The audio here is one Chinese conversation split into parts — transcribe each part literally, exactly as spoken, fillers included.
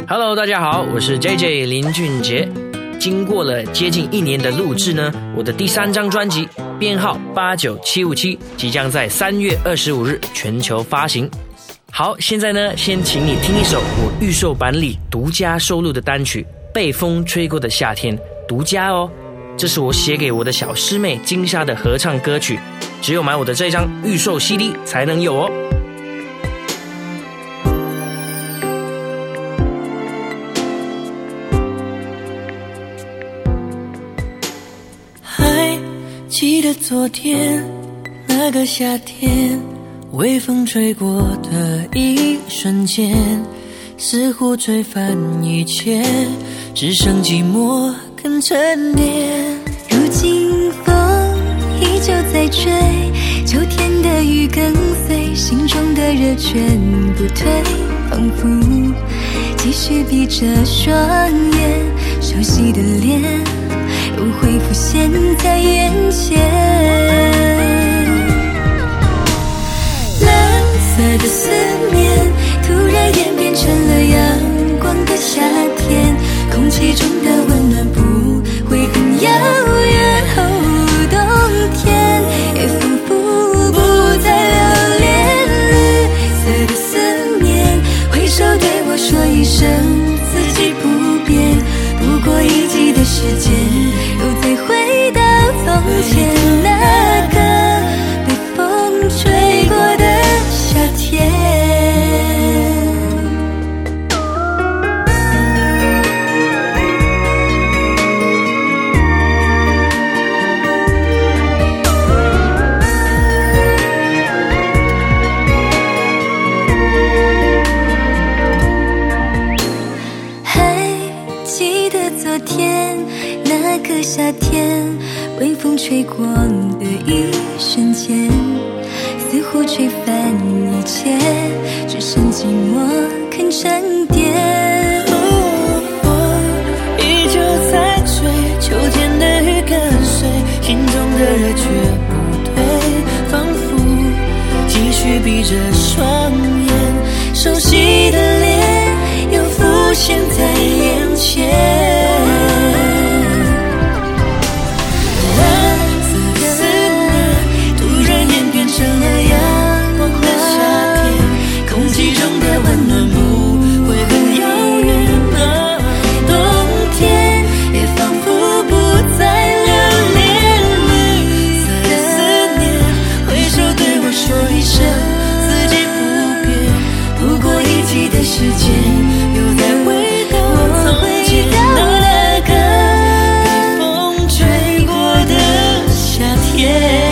Hello， 大家好，我是 J J 林俊杰。经过了接近一年的录制呢，我的第三张专辑编号八九七五七即将在三月二十五日全球发行。好，现在呢，先请你听一首我预售版里独家收录的单曲《被风吹过的夏天》，独家哦。这是我写给我的小师妹金莎的合唱歌曲，只有买我的这张预售 C D 才能有哦。 记得昨天那个夏天，微风吹过的一瞬间，似乎吹翻一切，只剩寂寞跟沉淀。 如今风依旧在吹，秋天的雨跟随，心中的热全不退，仿佛继续闭着双眼，熟悉的脸又会浮现在眼前。蓝色的思念突然演变成了阳光的夏天，空气中的温暖不会很遥远，哦，冬天也仿佛不再留恋。绿色的思念挥手对我说一声四季不变，不过一季的时间又再回到从前那个被风吹过的夏天。还记得昨天那个夏天，微风吹过的一瞬间，似乎吹翻一切，只剩寂寞肯沉淀。 风依旧在吹，秋天的雨跟随，心中的热却不退，仿佛继续闭着双眼，熟悉的脸又浮现在眼前。时间又再回到从前那个被风吹过的夏天。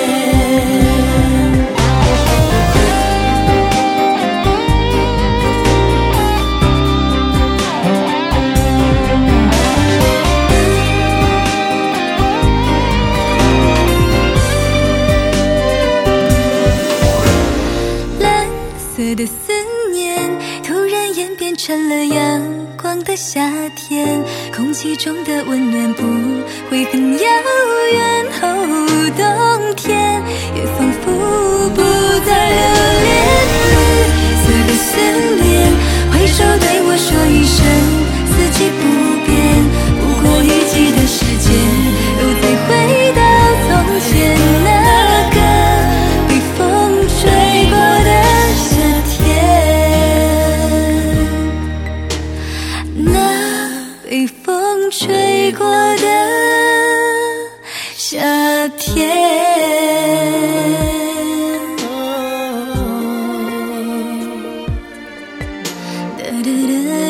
蓝色的思念突然演变成了阳光的夏天，空气中的温暖不会很遥远，哦，冬天也仿佛不再留恋。绿色的思念挥手对我说一声四季不变，不过一季的时间又再回到从前那个被风吹过的夏天，那被风吹过的夏天。哒哒哒